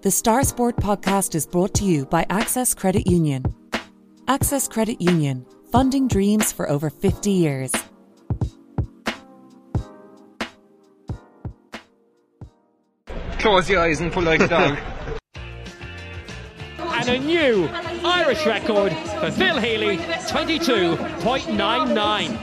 The Star Sport podcast is brought to you by Access Credit Union. Access Credit Union, funding dreams for over 50 years. Close your eyes and pull like a dog. And a new Irish record for Phil Healy, 22.99.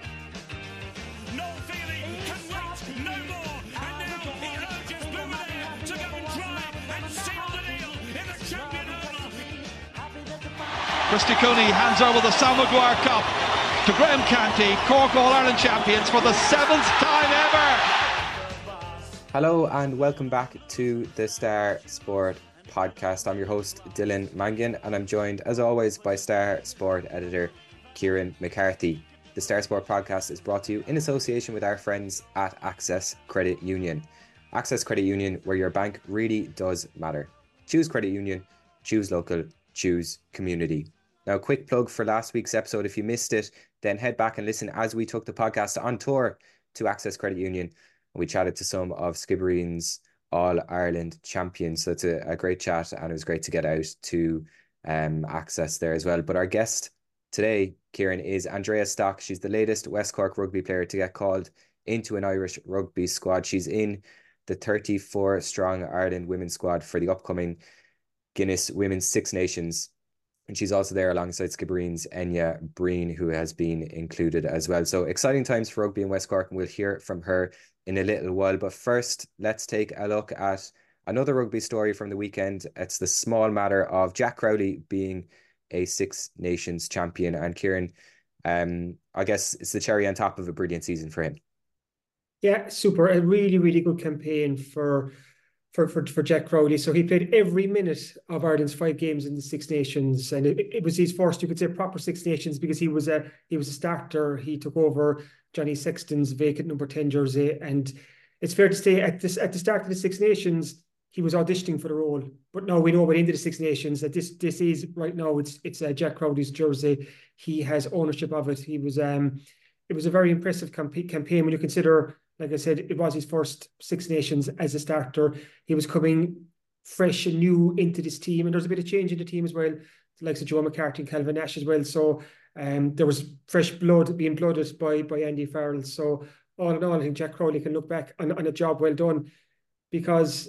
Christy Cooney hands over the Sam Maguire Cup to Graham Canty, Cork All-Ireland champions for the 7th time ever. Hello and welcome back to the Star Sport podcast. I'm your host Dylan Mangan and I'm joined as always by Star Sport editor Kieran McCarthy. The Star Sport podcast is brought to you in association with our friends at Access Credit Union. Access Credit Union, where your bank really does matter. Choose credit union, choose local, choose community. Now, a quick plug for last week's episode. If you missed it, then head back and listen as we took the podcast on tour to Access Credit Union. We chatted to some of Skibbereen's All-Ireland champions. So it's a great chat and it was great to get out to Access there as well. But our guest today, Kieran, is Andrea Stock. She's the latest West Cork rugby player to get called into an Irish rugby squad. She's in the 34-strong Ireland women's squad for the upcoming Guinness Women's Six Nations. And she's also there alongside Skibbereen's Enya Breen, who has been included as well. So exciting times for rugby in West Cork, and we'll hear from her in a little while. But first, let's take a look at another rugby story from the weekend. It's the small matter of Jack Crowley being a Six Nations champion. And Kieran, I guess it's the cherry on top of a brilliant season for him. Yeah, super. A really, really good campaign for Jack Crowley. So he played every minute of Ireland's 5 games in the Six Nations, and it was his first, you could say, proper Six Nations, because he was a starter. He took over Johnny Sexton's vacant number 10 jersey, and it's fair to say at the start of the Six Nations he was auditioning for the role. But now we know by the end of the Six Nations that this is right now it's Jack Crowley's jersey. He has ownership of it. It was a very impressive campaign when you consider. Like I said, it was his first Six Nations as a starter. He was coming fresh and new into this team, and there's a bit of change in the team as well, the likes of Joe McCarthy and Calvin Nash as well. So there was fresh blood being blooded by Andy Farrell. So all in all, I think Jack Crowley can look back on a job well done, because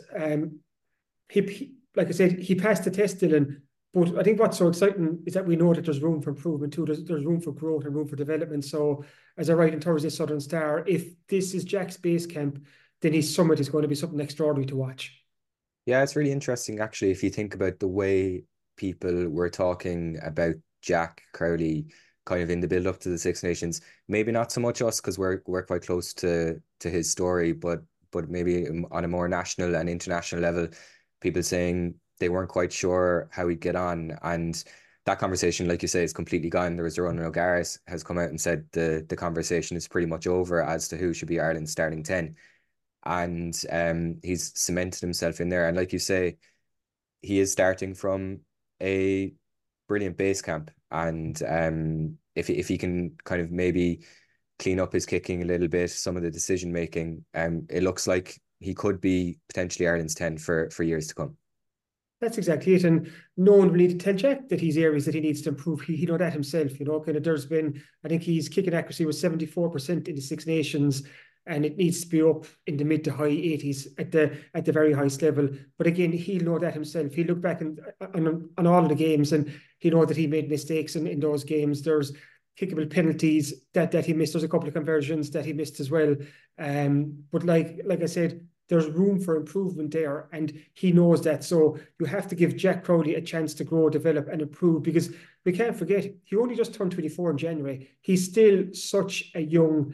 he, like I said, he passed the test, Dylan. But I think what's so exciting is that we know that there's room for improvement too. There's room for growth and room for development. So as I write in Thursday Southern Star, if this is Jack's base camp, then his summit is going to be something extraordinary to watch. Yeah, it's really interesting, actually, if you think about the way people were talking about Jack Crowley kind of in the build-up to the Six Nations. Maybe not so much us, because we're quite close to his story, but maybe on a more national and international level, people saying they weren't quite sure how he'd get on. And that conversation, like you say, is completely gone. There was Ronan O'Gara has come out and said the conversation is pretty much over as to who should be Ireland's starting 10. And he's cemented himself in there. And like you say, he is starting from a brilliant base camp. And if he can kind of maybe clean up his kicking a little bit, some of the decision making, it looks like he could be potentially Ireland's 10 for years to come. That's exactly it. And no one will need to tell Jack that he's areas that he needs to improve. He know that himself, kind of there's been, I think his kicking accuracy was 74% in the Six Nations, and it needs to be up in the mid to high 80s at the very highest level. But again, he'll know that himself. He'll look back on all of the games and he'll know that he made mistakes in those games. There's kickable penalties that he missed. There's a couple of conversions that he missed as well. But like I said, there's room for improvement there, and he knows that. So you have to give Jack Crowley a chance to grow, develop and improve, because we can't forget, he only just turned 24 in January. He's still such a young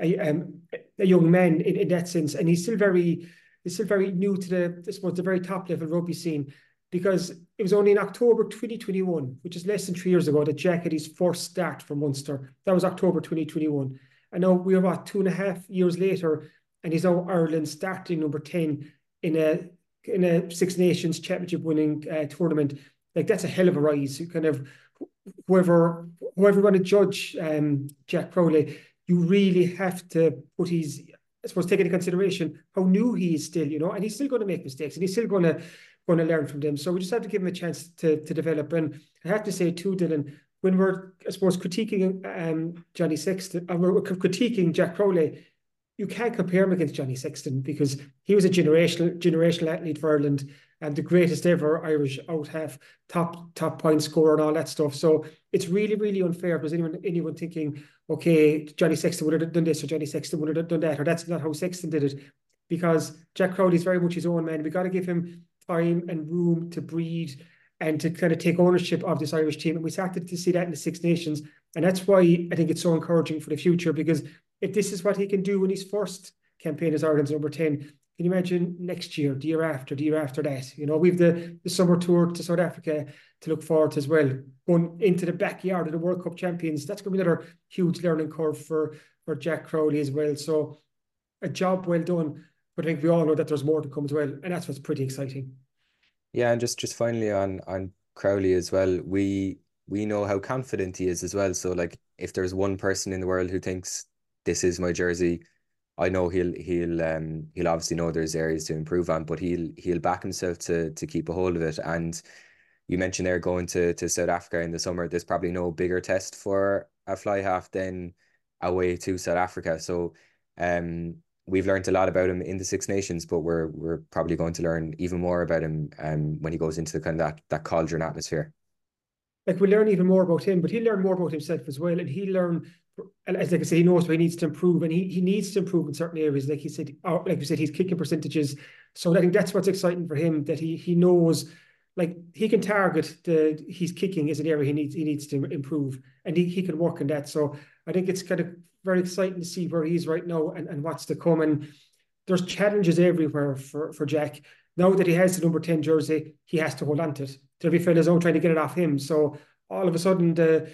man in that sense, and he's still very new to the very top level rugby scene, because it was only in October 2021, which is less than 3 years ago, that Jack had his first start for Munster. That was October 2021. And now we're 2.5 years later, and he's now Ireland's starting number 10 in a Six Nations championship winning tournament. Like, that's a hell of a rise. You kind of, whoever going to judge Jack Crowley, you really have to put his I suppose, take into consideration how new he is still, and he's still going to make mistakes and he's still going to learn from them. So we just have to give him a chance to develop. And I have to say too, Dylan, when we're, I suppose, critiquing Johnny Sexton, and we're critiquing Jack Crowley, you can't compare him against Johnny Sexton because he was a generational athlete for Ireland and the greatest ever Irish out half, top point scorer and all that stuff. So it's really, really unfair because anyone thinking, okay, Johnny Sexton would have done this or Johnny Sexton would have done that, or that's not how Sexton did it. Because Jack Crowley is very much his own man. We got to give him time and room to breathe and to kind of take ownership of this Irish team. And we started to see that in the Six Nations. And that's why I think it's so encouraging for the future, because if this is what he can do in his first campaign as Ireland's number 10, can you imagine next year, the year after that? We've the summer tour to South Africa to look forward to as well. Going into the backyard of the World Cup champions, that's going to be another huge learning curve for Jack Crowley as well. So a job well done, but I think we all know that there's more to come as well. And that's what's pretty exciting. Yeah, and just finally on Crowley as well, we know how confident he is as well. So like, if there's one person in the world who thinks this is my jersey, I know he'll obviously know there's areas to improve on, but he'll back himself to keep a hold of it. And you mentioned there going to South Africa in the summer. There's probably no bigger test for a fly half than away to South Africa. So we've learned a lot about him in the Six Nations, but we're probably going to learn even more about him when he goes into the kind of that cauldron atmosphere. Like, we'll learn even more about him, but he'll learn more about himself as well. And he'll learn, as like I say, he knows where he needs to improve, and he needs to improve in certain areas. Like you said, he's kicking percentages. So I think that's what's exciting for him, that he knows, like, he can target his kicking is an area he needs to improve, and he can work on that. So I think it's kind of very exciting to see where he is right now and what's to come. And there's challenges everywhere for Jack. Now that he has the number 10 jersey, he has to hold on to it. There'll be fellas out trying to get it off him. So all of a sudden,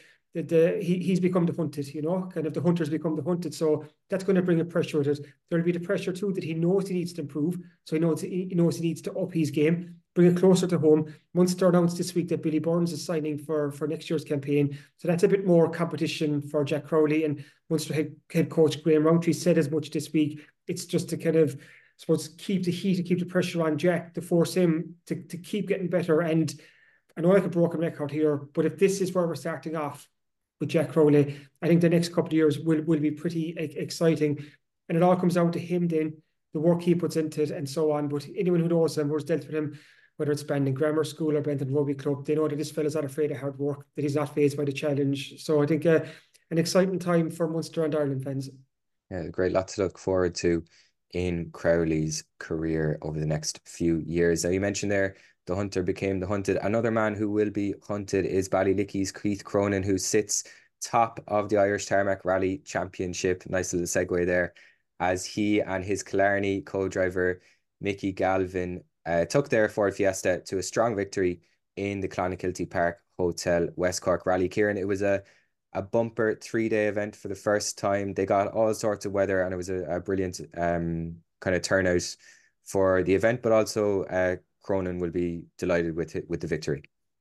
he's become the hunted, kind of the hunters become the hunted. So that's going to bring a pressure with it. There'll be the pressure too that he knows he needs to improve. So he knows he needs to up his game, bring it closer to home. Munster announced this week that Billy Burns is signing for next year's campaign. So that's a bit more competition for Jack Crowley. And Munster head coach Graham Rowntree said as much this week. It's just to kind of, I suppose, keep the heat, to keep the pressure on Jack, to force him to keep getting better. And I know, like a broken record here, but if this is where we're starting off with Jack Crowley, I think the next couple of years will be pretty exciting. And it all comes down to him then, the work he puts into it and so on. But anyone who knows him, who's dealt with him, whether it's Bandon Grammar School or Benton Rugby Club, they know that this fella's not afraid of hard work, that he's not fazed by the challenge. So I think an exciting time for Munster and Ireland fans. Yeah, great lot to look forward to in Crowley's career over the next few years. Now, you mentioned there, the hunter became the hunted. Another man who will be hunted is Ballylicky's Keith Cronin, who sits top of the Irish Tarmac Rally Championship. Nice little segue there, as he and his Killarney co-driver Mickey Galvin took their Ford Fiesta to a strong victory in the Clonakilty Park Hotel West Cork Rally. Kieran, it was a bumper 3-day event for the first time. They got all sorts of weather, and it was a brilliant kind of turnout for the event, but also Cronin will be delighted with the victory.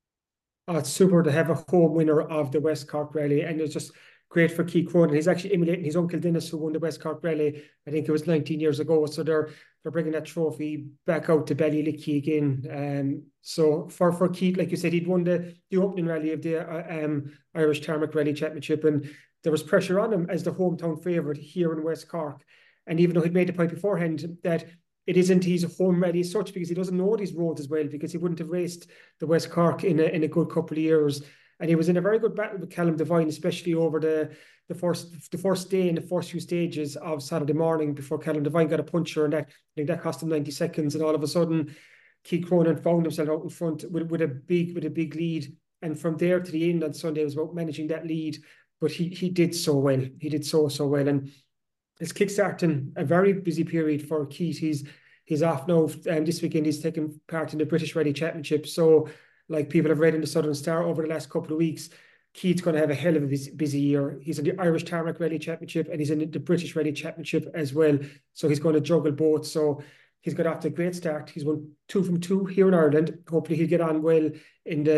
Oh, it's super to have a home winner of the West Cork Rally, and it's just great for Keith Cronin. He's actually emulating his uncle Dennis, who won the West Cork Rally. I think it was 19 years ago. So they're bringing that trophy back out to Ballylicky again. So for Keith, like you said, he'd won the opening rally of the Irish Tarmac Rally Championship, and there was pressure on him as the hometown favourite here in West Cork. And even though he'd made the point beforehand that it isn't his home rally as such, because he doesn't know these roads as well, because he wouldn't have raced the West Cork in a good couple of years. And he was in a very good battle with Callum Devine, especially over the first day in the first few stages of Saturday morning, before Callum Devine got a puncture, and I think that cost him 90 seconds. And all of a sudden, Keith Cronin found himself out in front with a big lead. And from there to the end on Sunday, it was about managing that lead. But he did so well. He did so well. And it's kickstarting a very busy period for Keith. He's off now. This weekend he's taking part in the British Rally Championship. So, like people have read in the Southern Star over the last couple of weeks, Keith's going to have a hell of a busy year. He's in the Irish Tarmac Rally Championship, and he's in the British Rally Championship as well. So he's going to juggle both. So he's got off to a great start. He's won 2 from 2 here in Ireland. Hopefully he'll get on well in the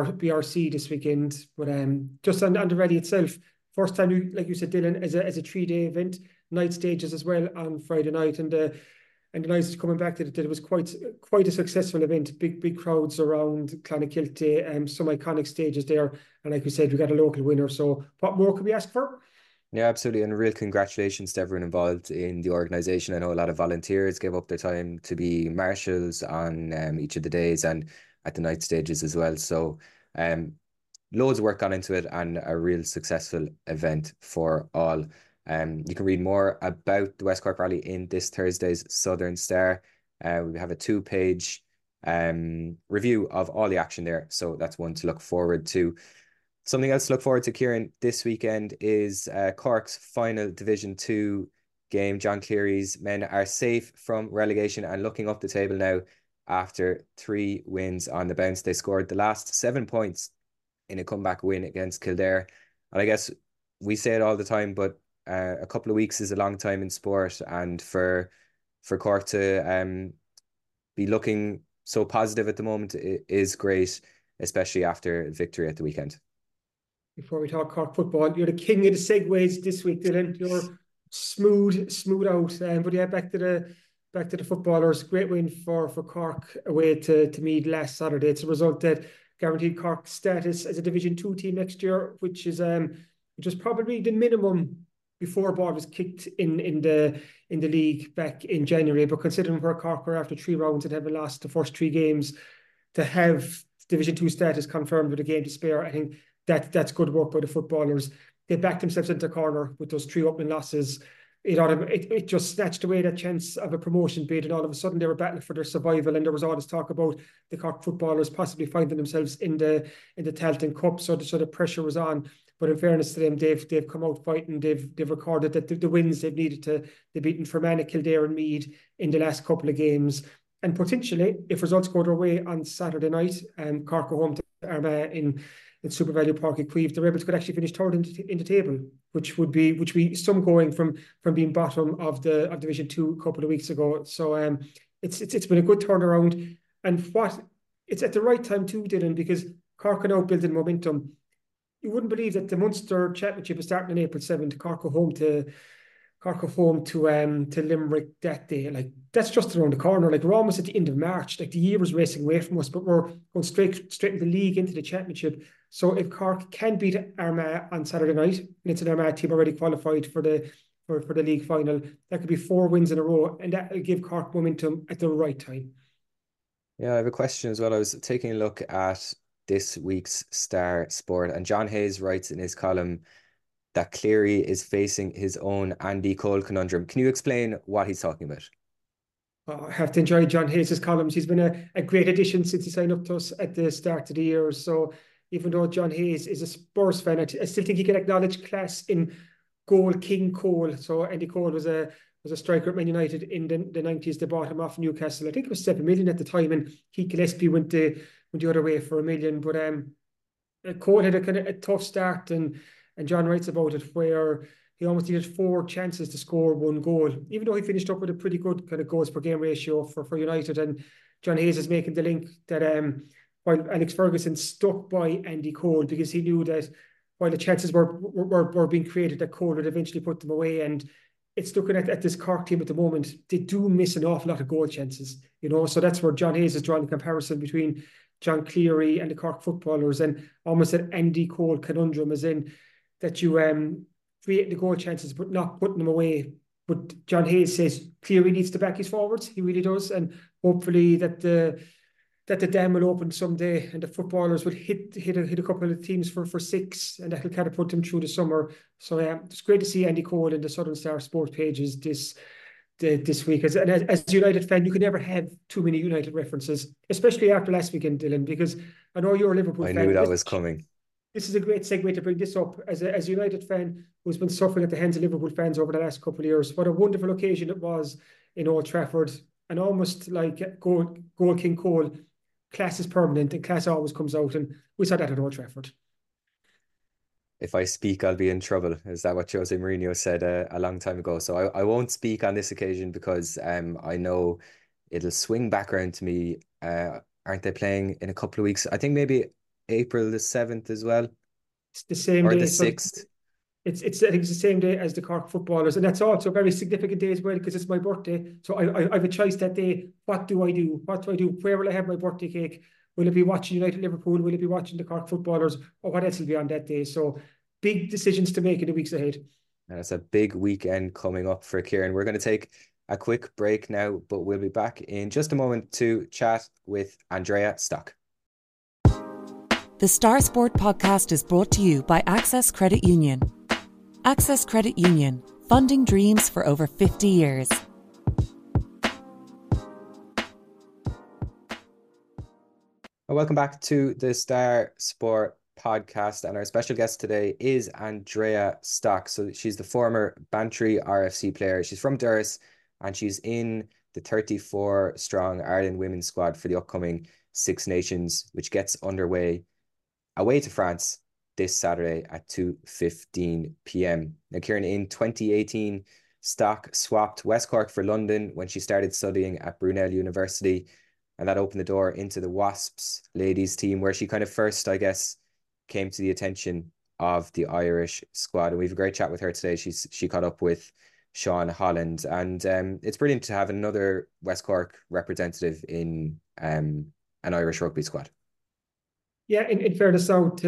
BRC this weekend. But just on the rally itself, first time, like you said, Dylan, as a 3-day event. night stages as well on Friday night, and the nice coming back to it, that it was quite a successful event. Big crowds around Clonakilty, some iconic stages there, and like we said, we got a local winner. So what more could we ask for? Yeah, absolutely. And real congratulations to everyone involved in the organisation. I know a lot of volunteers gave up their time to be marshals on each of the days and at the night stages as well. So loads of work gone into it and a real successful event for all. You can read more about the West Cork Rally in this Thursday's Southern Star. We have a 2-page review of all the action there. So that's one to look forward to. Something else to look forward to, Kieran, this weekend is Cork's final Division 2 game. John Cleary's men are safe from relegation and looking up the table now after 3 wins on the bounce. They scored the last 7 points in a comeback win against Kildare. And I guess we say it all the time, but a couple of weeks is a long time in sport, and for Cork to be looking so positive at the moment is great, especially after victory at the weekend. Before we talk Cork football, you're the king of the segues this week, Dylan. You're smooth out. But yeah, back to the footballers. Great win for Cork away to Meath last Saturday. It's a result that guaranteed Cork status as a Division 2 team next year, which is probably the minimum before ball was kicked in the league back in January. But considering where Cork were after 3 rounds and having lost the first 3 games, to have Division 2 status confirmed with a game to spare, I think that's good work by the footballers. They backed themselves into the corner with those 3 opening losses. It just snatched away that chance of a promotion bid, and all of a sudden they were battling for their survival. And there was all this talk about the Cork footballers possibly finding themselves in the Tailteann Cup, so the pressure was on. But in fairness to them, they've come out fighting. They've recorded that the wins they've needed they've beaten Fermanagh, Kildare, and Meath in the last couple of games. And potentially, if results go their way on Saturday night, Cork go home to Armagh in Super Value Park Equive, the Rebels could actually finish third in the table, which would be some going from being bottom of Division 2 a couple of weeks ago. So it's been a good turnaround, and it's at the right time too, Dylan, because Cork are now building momentum. You wouldn't believe that the Munster Championship is starting on April 7th. Cork go home to Limerick that day. Like, that's just around the corner. Like, we're almost at the end of March. Like, the year is racing away from us, but we're going straight in the league into the championship. So if Cork can beat Armagh on Saturday night, and it's an Armagh team already qualified for the league final, that could be 4 wins in a row, and that will give Cork momentum at the right time. Yeah, I have a question as well. I was taking a look at this week's Star Sport, and John Hayes writes in his column that Cleary is facing his own Andy Cole conundrum. Can you explain what he's talking about? I have to enjoy John Hayes' columns. He's been a great addition since he signed up to us at the start of the year. So even though John Hayes is a Spurs fan, I still think he can acknowledge class in goal King Cole. So Andy Cole was a striker at Man United in the 90s. They bought him off Newcastle. I think it was 7 million at the time, and Keith Gillespie went the other way for 1 million. But Cole had a tough start, and John writes about it, where he almost needed 4 chances to score 1 goal, even though he finished up with a pretty good kind of goals per game ratio for United. And John Hayes is making the link that while Alex Ferguson stuck by Andy Cole, because he knew that while the chances were being created, that Cole would eventually put them away. And it's looking at this Cork team at the moment, they do miss an awful lot of goal chances, so that's where John Hayes is drawing the comparison between John Cleary and the Cork footballers, and almost an Andy Cole conundrum, as in that you create the goal chances but not putting them away. But John Hayes says Cleary needs to back his forwards. He really does, and hopefully that the dam will open someday, and the footballers will hit a couple of teams for 6, and that will kind of put them through the summer. So it's great to see Andy Cole in the Southern Star Sport pages this week. As a United fan, you can never have too many United references, especially after last weekend, Dylan, because I know you're a Liverpool fan. I knew that was coming. This is a great segue to bring this up. As a United fan who's been suffering at the hands of Liverpool fans over the last couple of years, what a wonderful occasion it was in Old Trafford, and almost like goal King Cole. Class is permanent, and class always comes out, and we saw that at Old Trafford. If I speak, I'll be in trouble. Is that what Jose Mourinho said a long time ago? So I won't speak on this occasion, because I know it'll swing back around to me. Aren't they playing in a couple of weeks? I think maybe April the 7th as well. It's the same or day. the 6th. I think it's the same day as the Cork footballers, and that's also a very significant day as well because it's my birthday. So I have a choice that day. What do I do? What do I do? Where will I have my birthday cake? Will it be watching United Liverpool? Will it be watching the Cork footballers? Or what else will be on that day? So big decisions to make in the weeks ahead. And it's a big weekend coming up for Kieran. We're going to take a quick break now, but we'll be back in just a moment to chat with Andrea Stock. The Star Sport podcast is brought to you by Access Credit Union. Access Credit Union, funding dreams for over 50 years. Welcome back to the Star Sport podcast, and our special guest today is Andrea Stock. So she's the former Bantry RFC player. She's from Durris, and she's in the 34-strong Ireland women's squad for the upcoming Six Nations, which gets underway away to France this Saturday at 2:15 p.m. Now, Kieran, in 2018, Stock swapped West Cork for London when she started studying at Brunel University, and that opened the door into the Wasps ladies team, where she kind of first, I guess, came to the attention of the Irish squad. And we have a great chat with her today. She caught up with Sean Holland, and it's brilliant to have another West Cork representative in an Irish rugby squad. Yeah, in fairness out,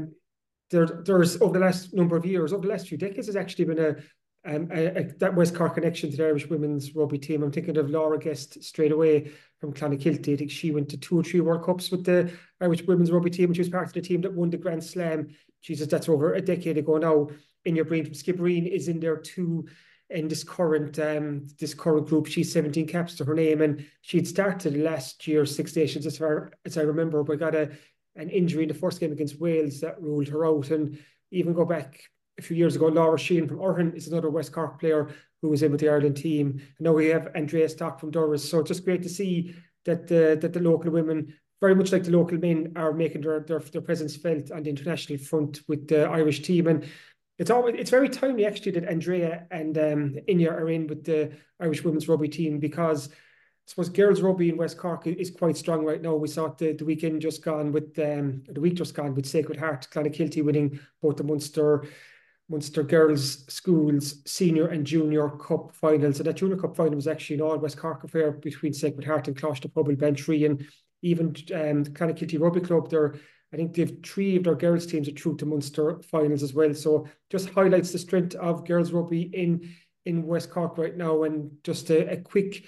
there's over the last number of years, over the last few decades, there's actually been that West Cork connection to the Irish women's rugby team. I'm thinking of Laura Guest straight away from Clonakilty. I think she went to 2 or 3 World Cups with the Irish women's rugby team, and she was part of the team that won the Grand Slam. Jesus, that's over a decade ago now. Inya Breen from Skibbereen is in there too in this current group. She's 17 caps to her name, and she'd started last year Six Nations as far as I remember, but got an injury in the first game against Wales that ruled her out. And even go back a few years ago, Laura Sheehan from Urhan is another West Cork player who was in with the Ireland team. And now we have Andrea Stock from Durris. So just great to see that the local women, very much like the local men, are making their presence felt on the international front with the Irish team. And it's very timely actually that Andrea and Inya are in with the Irish women's rugby team, because I suppose girls rugby in West Cork is quite strong right now. We saw it the weekend just gone with the week just gone with Sacred Heart, Clonakilty winning both the Munster Girls Schools Senior and Junior Cup finals. And that Junior Cup final was actually an all West Cork affair between Sacred Heart and Closh Pobble Bantry, and even Clonakilty Rugby Club. I think they've 3 of their girls teams are through to Munster finals as well. So just highlights the strength of girls rugby in West Cork right now. And just a quick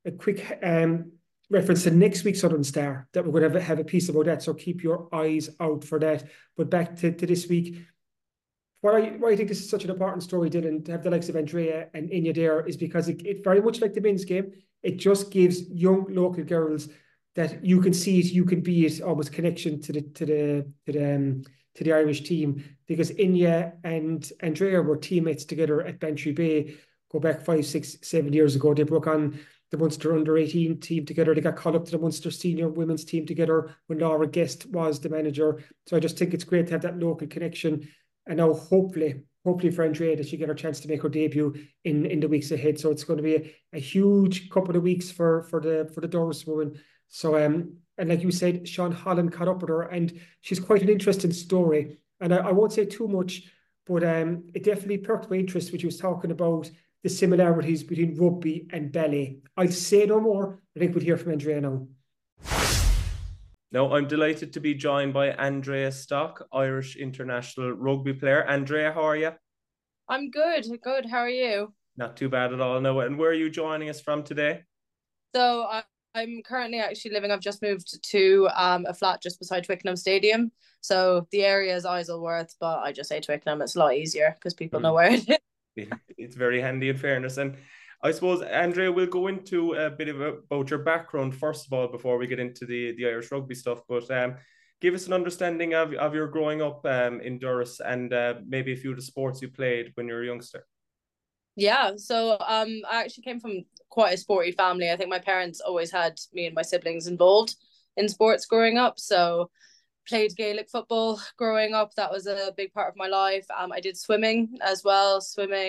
reference to next week's Southern Star, that we're going to have a piece about that. So keep your eyes out for that. But back to this week. Why I think this is such an important story, Dylan, to have the likes of Andrea and Inya there, is because it very much like the men's game, it just gives young local girls that you can see it, you can be it, almost connection to the Irish team. Because Inya and Andrea were teammates together at Bantry Bay, go back 5, 6, 7 years ago. They broke on the Munster under-18 team together. They got called up to the Munster senior women's team together when Laura Guest was the manager. So I just think it's great to have that local connection. And now hopefully for Andrea, that she get her chance to make her debut in the weeks ahead. So it's going to be a huge couple of weeks for the Durris woman. So and like you said, Sean Holland caught up with her, and she's quite an interesting story. And I won't say too much, but it definitely perked my interest when she was talking about the similarities between rugby and ballet. I'll say no more. I think we'll hear from Andrea now. No, I'm delighted to be joined by Andrea Stock, Irish international rugby player. Andrea, how are you? I'm good. How are you? Not too bad at all. No, and where are you joining us from today? So I'm currently actually living. I've just moved to a flat just beside Twickenham Stadium. So the area is Isleworth, but I just say Twickenham. It's a lot easier because people know where it is. It's very handy in fairness. And I suppose, Andrea, we'll go into a bit about your background first of all before we get into the Irish rugby stuff. But give us an understanding of your growing up in Durris, and maybe a few of the sports you played when you were a youngster. Yeah, so I actually came from quite a sporty family. I think my parents always had me and my siblings involved in sports growing up. So played Gaelic football growing up. That was a big part of my life. I did swimming as well.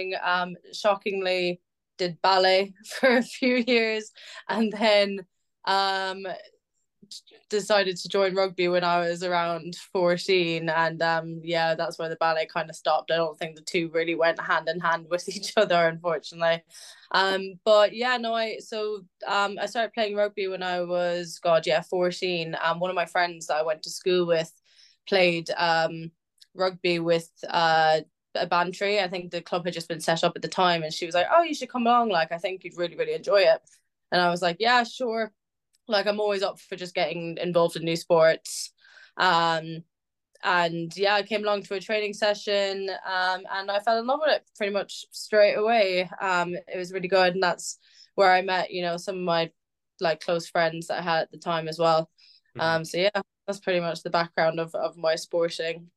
Shockingly, did ballet for a few years, and then decided to join rugby when I was around 14, and yeah, that's where the ballet kind of stopped. I don't think the two really went hand in hand with each other, unfortunately. But yeah, no, I started playing rugby when I was 14. One of my friends that I went to school with played rugby with a Bantry. I think the club had just been set up at the time, and she was like, "Oh, you should come along. Like, I think you'd really, really enjoy it." And I was like, "Yeah, sure." Like, I'm always up for just getting involved in new sports. And yeah, I came along to a training session, and I fell in love with it pretty much straight away. It was really good, and that's where I met, some of my like close friends that I had at the time as well. So yeah, that's pretty much the background of my sporting.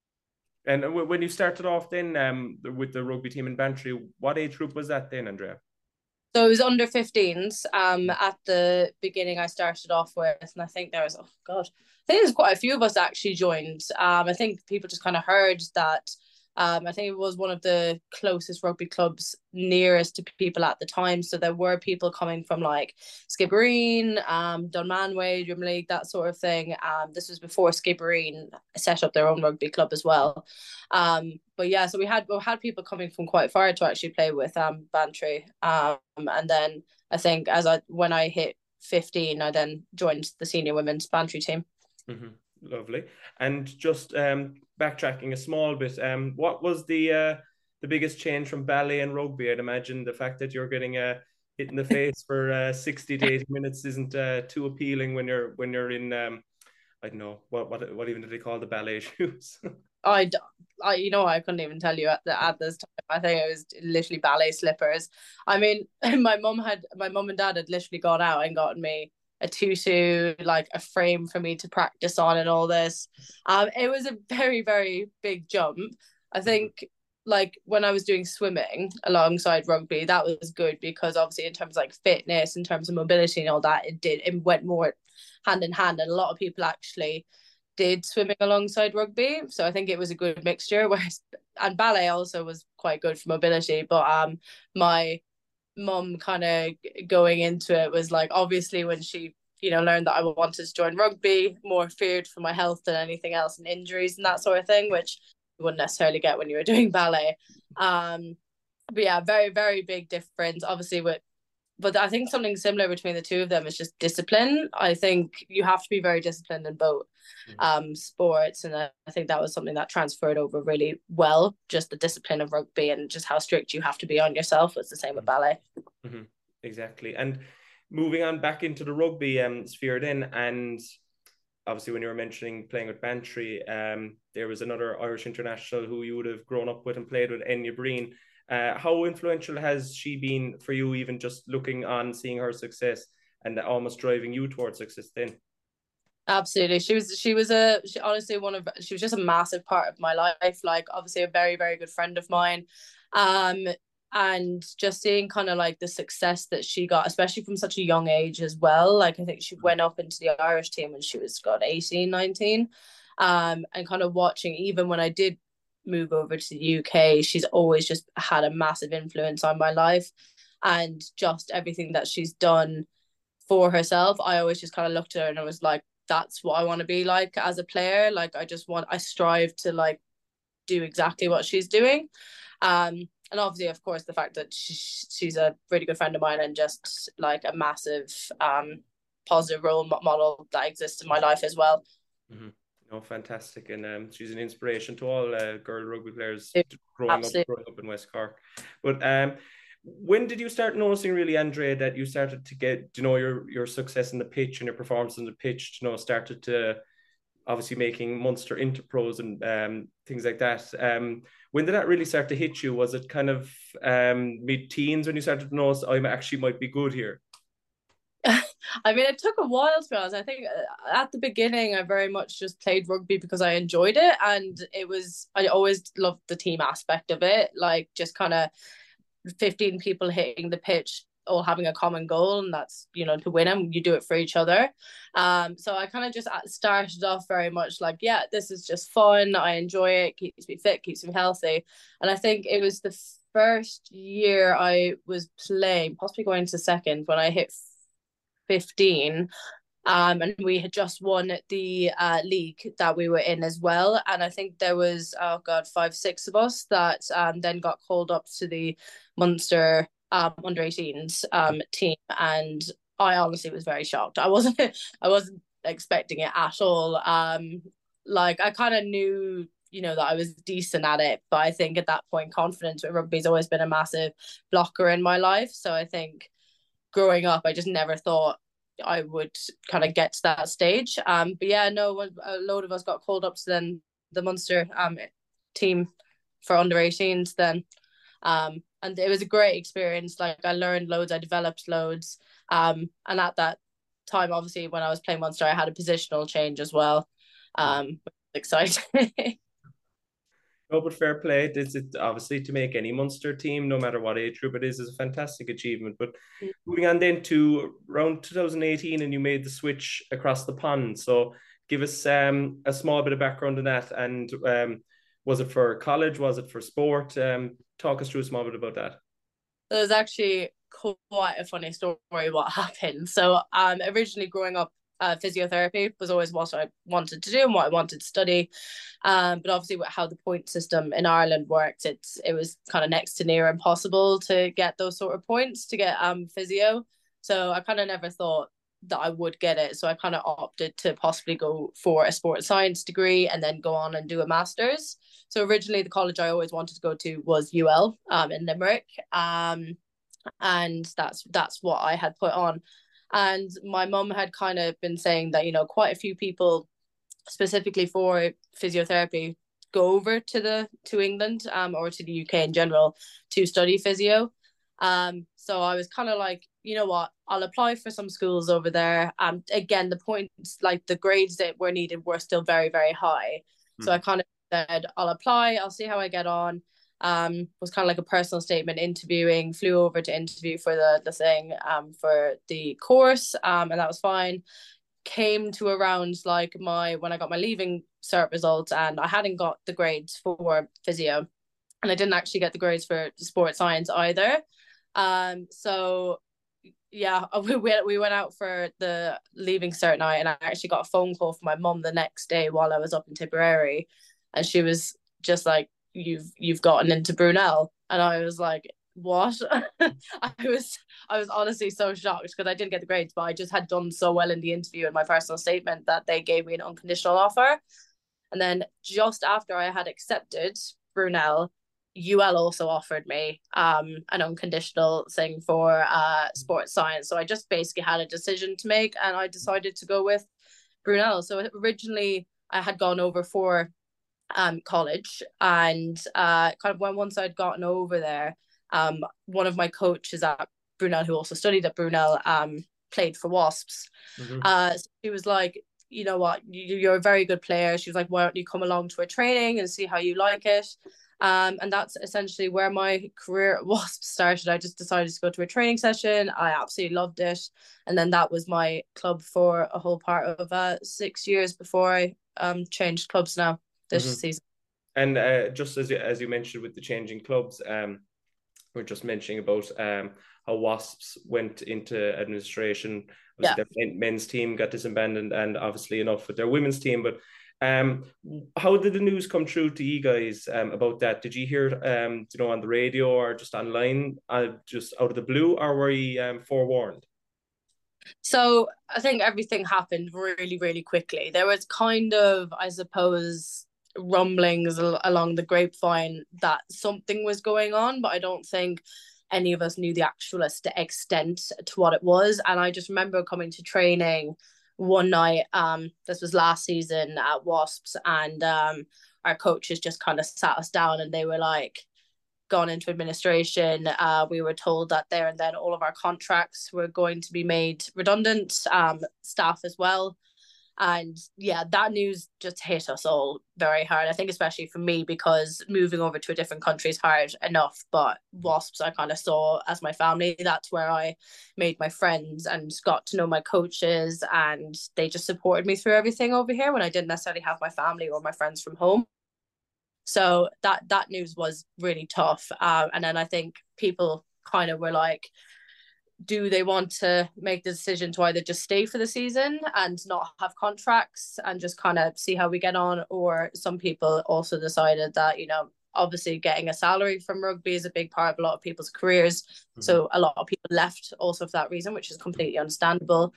And when you started off then with the rugby team in Bantry, what age group was that then, Andrea? So it was under 15s. At the beginning, I started off with, and I think there was, I think there's quite a few of us actually joined. I think people just kind of heard that. I think it was one of the closest rugby clubs nearest to people at the time. So there were people coming from like Skibbereen, Dunmanway, Drumleague, that sort of thing. This was before Skibbereen set up their own rugby club as well. But yeah, so we had people coming from quite far to actually play with Bantry. And then I think when I hit 15, I then joined the senior women's Bantry team. Mm-hmm. Lovely. And just backtracking a small bit, what was the biggest change from ballet and rugby? I'd imagine the fact that you're getting hit in the face for 60 to 80 minutes isn't too appealing when you're in I don't know what even do they call the ballet shoes? I couldn't even tell you at this time. I think it was literally ballet slippers. I mean, my mum and dad had literally gone out and gotten me a tutu, like a frame for me to practice on and all this. It was a very, very big jump. I think like when I was doing swimming alongside rugby, that was good because obviously in terms of like fitness, in terms of mobility and all that, it went more hand in hand. And a lot of people actually did swimming alongside rugby. So I think it was a good mixture. And ballet also was quite good for mobility. But my mum kind of going into it was like, obviously when she learned that I wanted to join rugby, more feared for my health than anything else, and injuries and that sort of thing, which you wouldn't necessarily get when you were doing ballet. But yeah, very, very big difference obviously but I think something similar between the two of them is just discipline. I think you have to be very disciplined in both sports, and I think that was something that transferred over really well. Just the discipline of rugby and just how strict you have to be on yourself was the same with ballet. Mm-hmm. Exactly. And moving on back into the rugby sphere then, and obviously when you were mentioning playing with Bantry, there was another Irish international who you would have grown up with and played with, Enya Breen. How influential has she been for you, even just looking on, seeing her success and almost driving you towards success then? Absolutely. She was just a massive part of my life, like obviously a very, very good friend of mine. And just seeing kind of like the success that she got, especially from such a young age as well. Like I think she went up into the Irish team when she was 18, 19. And kind of watching, even when I did move over to the UK, she's always just had a massive influence on my life, and just everything that she's done for herself. I always just kind of looked at her and I was like, that's what I want to be like as a player. Like I strive to like do exactly what she's doing. And obviously, of course, the fact that she's a really good friend of mine and just like a massive positive role model that exists in my life as well. Mm-hmm. No, fantastic. And she's an inspiration to all girl rugby players growing up in West Cork. But when did you start noticing really, Andrea, that you started to get, your success in the pitch and your performance on the pitch, started to obviously making Munster Interpros and things like that. When did that really start to hit you? Was it kind of mid-teens when you started to notice I actually might be good here? I mean, it took a while, to be honest. I think at the beginning, I very much just played rugby because I enjoyed it. And I always loved the team aspect of it. Like just kind of 15 people hitting the pitch, all having a common goal, and that's to win them, you do it for each other. So I kind of just started off very much like, yeah, this is just fun, I enjoy it, keeps me fit, keeps me healthy. And I think it was the first year I was playing, possibly going to second, when I hit 15, And we had just won the league that we were in as well. And I think there was, 5-6 of us that then got called up to the Munster under 18s team. And I honestly was very shocked. I wasn't expecting it at all. Like I kind of knew, that I was decent at it, but I think at that point, confidence with rugby has always been a massive blocker in my life. So I think growing up, I just never thought I would kind of get to that stage. But yeah, no, a load of us got called up to then the Munster team for under 18s then. And it was a great experience. Like I learned loads, I developed loads. And at that time, obviously, when I was playing Munster, I had a positional change as well. Exciting. No, but fair play. It's obviously to make any Munster team, no matter what age group it is a fantastic achievement. But moving on then to around 2018, and you made the switch across the pond. So give us a small bit of background on that. And was it for college? Was it for sport? Talk us through a small bit about that. It was actually quite a funny story what happened. So originally growing up, physiotherapy was always what I wanted to do and what I wanted to study. But obviously with how the point system in Ireland worked, it was kind of next to near impossible to get those sort of points to get physio. So I kind of never thought that I would get it. So I kind of opted to possibly go for a sports science degree and then go on and do a master's. So originally the college I always wanted to go to was UL in Limerick. And that's what I had put on. And my mum had kind of been saying that, quite a few people specifically for physiotherapy go over to England or to the UK in general to study physio. So I was kind of like, you know what, I'll apply for some schools over there. Again, the points, like the grades that were needed were still very, very high. So I kind of said, I'll apply, I'll see how I get on. Was kind of like a personal statement interviewing, flew over to interview for the thing for the course, and that was fine. Came to around like when I got my leaving cert results, and I hadn't got the grades for physio, and I didn't actually get the grades for sports science either. So yeah, we went out for the leaving cert night, and I actually got a phone call from my mum the next day while I was up in Tipperary, and she was just like, you've gotten into Brunel. And I was like, what? I was honestly so shocked because I didn't get the grades, but I just had done so well in the interview and my personal statement that they gave me an unconditional offer. And then just after I had accepted Brunel, UL also offered me an unconditional thing for sports science. So I just basically had a decision to make, and I decided to go with Brunel. So originally I had gone over for college, and kind of once I'd gotten over there, one of my coaches at Brunel, who also studied at Brunel, played for Wasps. So she was like, you know what, you're a very good player. She was like, why don't you come along to a training and see how you like it? And that's essentially where my career at Wasps started. I just decided to go to a training session. I absolutely loved it, and then that was my club for a whole part of 6 years before I changed clubs now this season. And just as you mentioned with the changing clubs, we're just mentioning about how Wasps went into administration. Their men's team got disbanded, and obviously enough with their women's team. But how did the news come through to you guys about that? Did you hear on the radio or just online, just out of the blue, or were you forewarned? So I think everything happened really, really quickly. There was kind of, I suppose, rumblings along the grapevine that something was going on, but I don't think any of us knew the actual extent to what it was. And I just remember coming to training one night, this was last season at Wasps, and our coaches just kind of sat us down and they were like, gone into administration. We were told that there and then all of our contracts were going to be made redundant, staff as well. And yeah, that news just hit us all very hard. I think especially for me, because moving over to a different country is hard enough, but Wasps I kind of saw as my family. That's where I made my friends and got to know my coaches, and they just supported me through everything over here when I didn't necessarily have my family or my friends from home. So that news was really tough. And then I think people kind of were like, do they want to make the decision to either just stay for the season and not have contracts and just kind of see how we get on? Or some people also decided that, obviously getting a salary from rugby is a big part of a lot of people's careers. Mm-hmm. So a lot of people left also for that reason, which is completely understandable.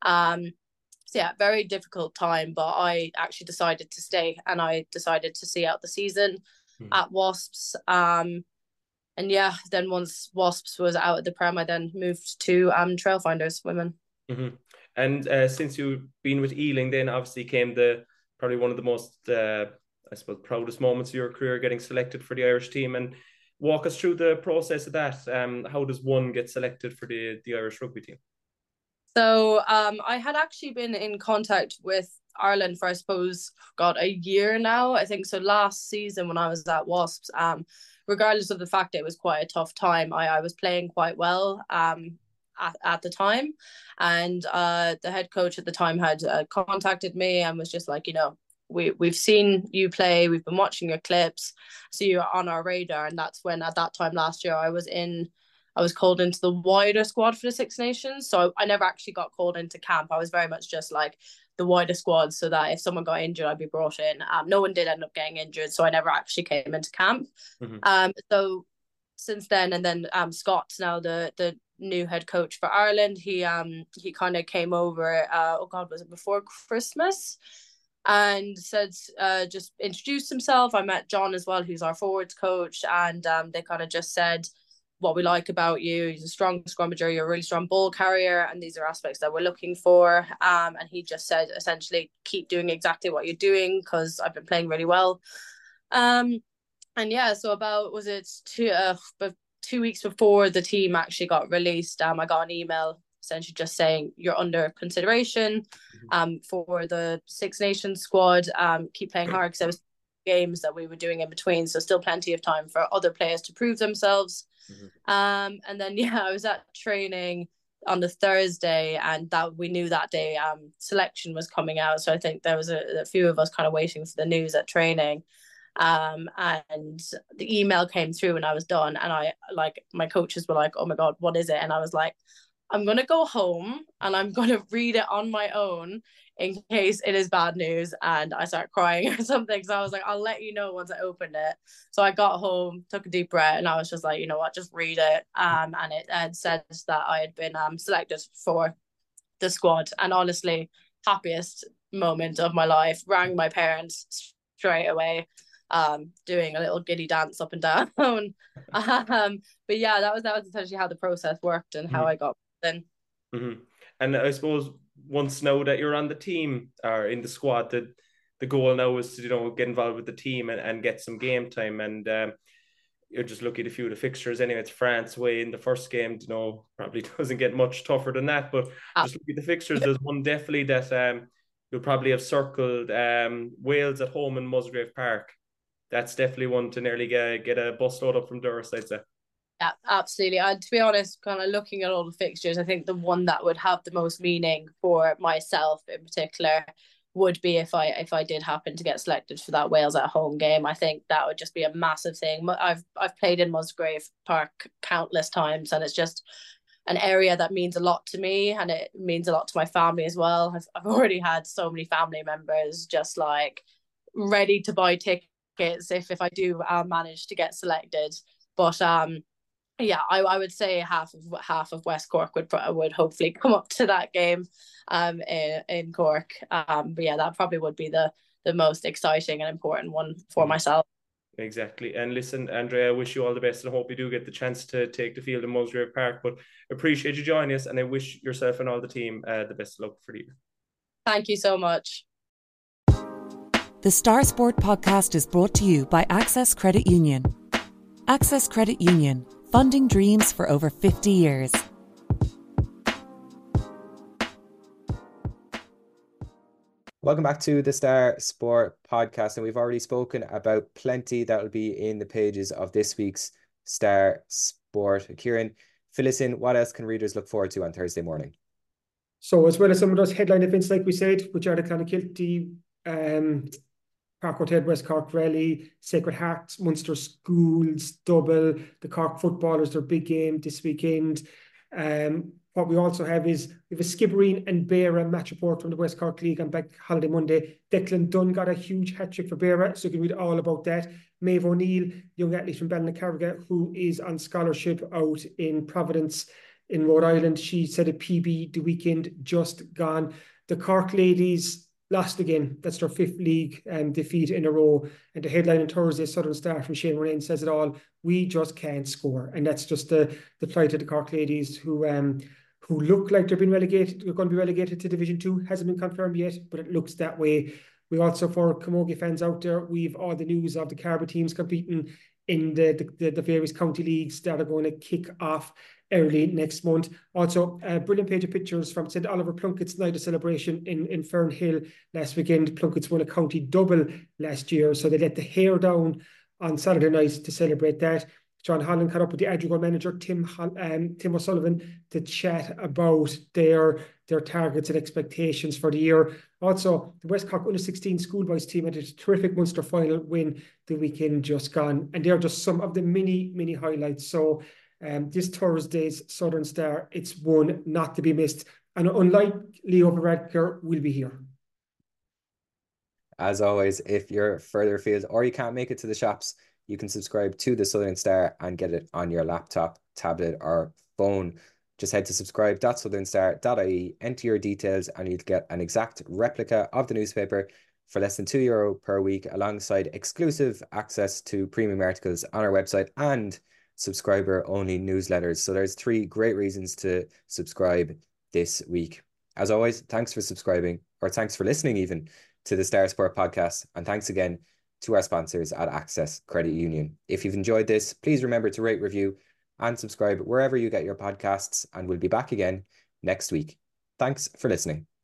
So yeah, very difficult time, but I actually decided to stay and I decided to see out the season at Wasps. And yeah, then once Wasps was out of the Prem, I then moved to Trailfinders Women. Mm-hmm. And since you've been with Ealing, then obviously came probably one of the most, I suppose, proudest moments of your career, getting selected for the Irish team. And walk us through the process of that. How does one get selected for the Irish rugby team? So I had actually been in contact with Ireland for, I suppose, a year now. I think so. Last season when I was at Wasps, regardless of the fact it was quite a tough time, I was playing quite well at the time. And the head coach at the time had contacted me and was just like, we've seen you play, we've been watching your clips, so you're on our radar. And that's when, at that time last year, I was called into the wider squad for the Six Nations. So I never actually got called into camp. I was very much just like the wider squad, so that if someone got injured, I'd be brought in. No one did end up getting injured, so I never actually came into camp. Mm-hmm. So since then, and then Scott's now the new head coach for Ireland. He kind of came over, was it before Christmas? And said, just introduced himself. I met John as well, who's our forwards coach, and they kind of just said, what we like about you, he's a strong scrummager, you're a really strong ball carrier, and these are aspects that we're looking for. And he just said, essentially, keep doing exactly what you're doing, because I've been playing really well. And yeah, so about, was it 2 weeks before the team actually got released, I got an email essentially just saying you're under consideration for the Six Nations squad. Keep playing hard, because there was games that we were doing in between, so still plenty of time for other players to prove themselves. Mm-hmm. And then I was at training on the Thursday, and that we knew that day selection was coming out, so I think there was a few of us kind of waiting for the news at training. And the email came through and I was done, and my coaches were like, oh my god, what is it? And I was like, I'm gonna go home and I'm gonna read it on my own in case it is bad news. And I start crying or something, so I was like, I'll let you know once I opened it. So I got home, took a deep breath, and I was just like, you know what, just read it. And it had said that I had been selected for the squad, and honestly, happiest moment of my life. Rang my parents straight away, doing a little giddy dance up and down. But yeah, that was essentially how the process worked and how I got in. Mm-hmm. And I suppose once now that you're on the team or in the squad, the goal now is to get involved with the team and get some game time. And you're just looking at a few of the fixtures anyway. It's France away in the first game, probably doesn't get much tougher than that, but just look at the fixtures. There's one definitely that you'll probably have circled, Wales at home in Musgrave Park. That's definitely one to nearly get a bus load up from Durrus, I'd say. Yeah, absolutely. To be honest, kind of looking at all the fixtures, I think the one that would have the most meaning for myself in particular would be if I did happen to get selected for that Wales at home game. I think that would just be a massive thing. I've played in Musgrave Park countless times, and it's just an area that means a lot to me, and it means a lot to my family as well. I've already had so many family members just like ready to buy tickets if I do manage to get selected. But yeah, I would say half of West Cork would hopefully come up to that game in Cork. But yeah, that probably would be the most exciting and important one for myself. Exactly. And listen, Andrea, I wish you all the best, and I hope you do get the chance to take the field in Musgrave Park. But appreciate you joining us, and I wish yourself and all the team the best of luck for the year. Thank you so much. The Star Sport podcast is brought to you by Access Credit Union. Access Credit Union, funding dreams for over 50 years. Welcome back to the Star Sport podcast, and we've already spoken about plenty that will be in the pages of this week's Star Sport. Kieran, fill us in. What else can readers look forward to on Thursday morning? So as well as some of those headline events, like we said, which are the Clonakilty, Park Hotel, West Cork Rally, Sacred Heart, Munster Schools, Double, the Cork footballers, their big game this weekend. What we also have is we have a Skibbereen and Beara match report from the West Cork League on Bank Holiday Monday. Declan Dunn got a huge hat-trick for Beara, so you can read all about that. Maeve O'Neill, young athlete from Ballincarriga, who is on scholarship out in Providence in Rhode Island. She set a PB the weekend just gone. The Cork ladies lost again. That's their 5th league defeat in a row. And the headline on Thursday, Southern Star from Shane Moran, says it all. We just can't score. And that's just the plight of the Cork ladies who look like they're being relegated. They're going to be relegated to Division 2. Hasn't been confirmed yet, but it looks that way. We also, for Camogie fans out there, we've all the news of the Carbery teams competing in the various county leagues that are going to kick off early next month. Also, a brilliant page of pictures from St. Oliver Plunkett's night of celebration in Fernhill last weekend. Plunkett's won a county double last year, so they let the hair down on Saturday night to celebrate that. John Holland caught up with the Adrigal manager, Tim O'Sullivan, to chat about their targets and expectations for the year. Also, the West Cork Under-16 schoolboys team had a terrific Munster final win the weekend just gone. And they're just some of the many, many highlights. So this Thursday's Southern Star, it's one not to be missed. And unlike Leo Varadkar, will be here. As always, if you're further afield or you can't make it to the shops, you can subscribe to the Southern Star and get it on your laptop, tablet, or phone. Just head to subscribe.southernstar.ie, enter your details, and you'll get an exact replica of the newspaper for less than €2 per week, alongside exclusive access to premium articles on our website and subscriber-only newsletters. So there's 3 great reasons to subscribe this week. As always, thanks for subscribing, or thanks for listening even, to the Star Sport podcast. And thanks again to our sponsors at Access Credit Union. If you've enjoyed this, please remember to rate, review, and subscribe wherever you get your podcasts, and we'll be back again next week. Thanks for listening.